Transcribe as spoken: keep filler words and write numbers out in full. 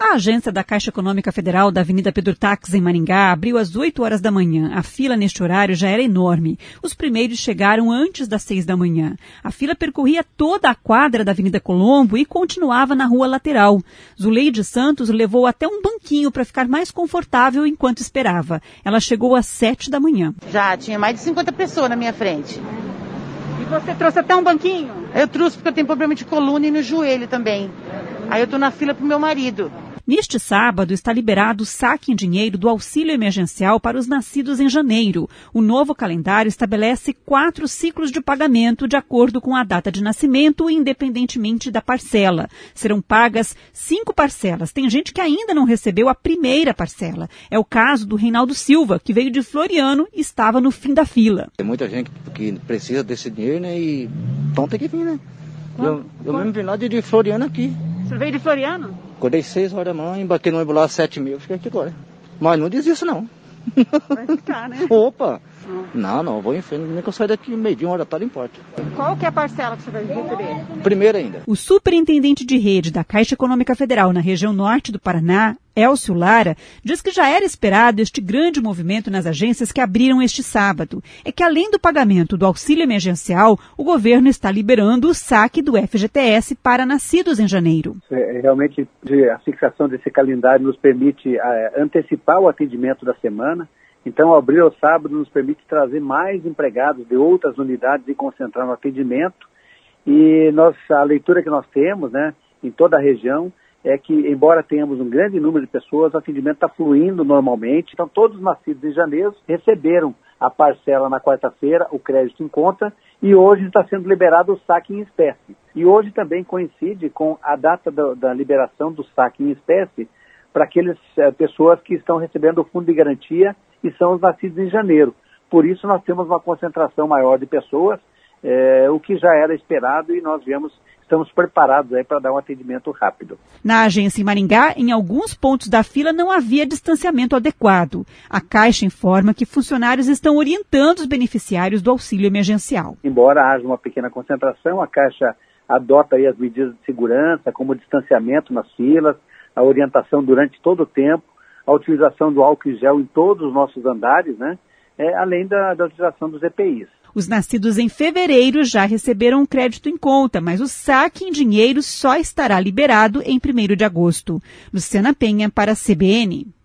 A agência da Caixa Econômica Federal da Avenida Pedro Taques, em Maringá, abriu às oito horas da manhã. A fila neste horário já era enorme. Os primeiros chegaram antes das seis da manhã. A fila percorria toda a quadra da Avenida Colombo e continuava na rua lateral. Zuleide Santos levou até um banquinho para ficar mais confortável enquanto esperava. Ela chegou às sete da manhã. Já tinha mais de cinquenta pessoas na minha frente. E você trouxe até um banquinho? Eu trouxe porque eu tenho problema de coluna e no joelho também. Aí eu tô na fila pro meu marido. Neste sábado está liberado o saque em dinheiro do auxílio emergencial para os nascidos em janeiro. O novo calendário estabelece quatro ciclos de pagamento de acordo com a data de nascimento, independentemente da parcela. Serão pagas cinco parcelas. Tem gente que ainda não recebeu a primeira parcela. É o caso do Reinaldo Silva, que veio de Floriano e estava no fim da fila. Tem muita gente que precisa desse dinheiro, né? E então tem que vir, né? Eu, eu mesmo vim lá de, de Floriano aqui. Você veio de Floriano? Acordei seis horas da manhã, embarquei no ônibus lá às sete mil, fiquei aqui agora. Mas não desisto, não. Vai ficar, né? Opa! Hum. Não, não, vou em frente, nem que eu saia daqui meio dia, uma hora da tarde, não importa. Qual que é a parcela que você vai receber? Primeira ainda. O superintendente de rede da Caixa Econômica Federal na região norte do Paraná, Elcio Lara, diz que já era esperado este grande movimento nas agências que abriram este sábado. É que, além do pagamento do auxílio emergencial, o governo está liberando o saque do F G T S para nascidos em janeiro. É, realmente, a fixação desse calendário nos permite é, antecipar o atendimento da semana. Então, abrir o sábado nos permite trazer mais empregados de outras unidades e concentrar no atendimento. E nós, a leitura que nós temos, né, em toda a região, é que, embora tenhamos um grande número de pessoas, o atendimento está fluindo normalmente. Então, todos os nascidos em janeiro receberam a parcela na quarta-feira, o crédito em conta, e hoje está sendo liberado o saque em espécie. E hoje também coincide com a data da, da liberação do saque em espécie para aquelas é, pessoas que estão recebendo o fundo de garantia e são os nascidos em janeiro. Por isso, nós temos uma concentração maior de pessoas, é, o que já era esperado, e nós viemos, estamos preparados aí para dar um atendimento rápido. Na agência em Maringá, em alguns pontos da fila não havia distanciamento adequado. A Caixa informa que funcionários estão orientando os beneficiários do auxílio emergencial. Embora haja uma pequena concentração, a Caixa adota aí as medidas de segurança, como o distanciamento nas filas, a orientação durante todo o tempo, a utilização do álcool em gel em todos os nossos andares, né? É, além da, da utilização dos E P Is. Os nascidos em fevereiro já receberam um crédito em conta, mas o saque em dinheiro só estará liberado em primeiro de agosto. Luciana Penha para a C B N.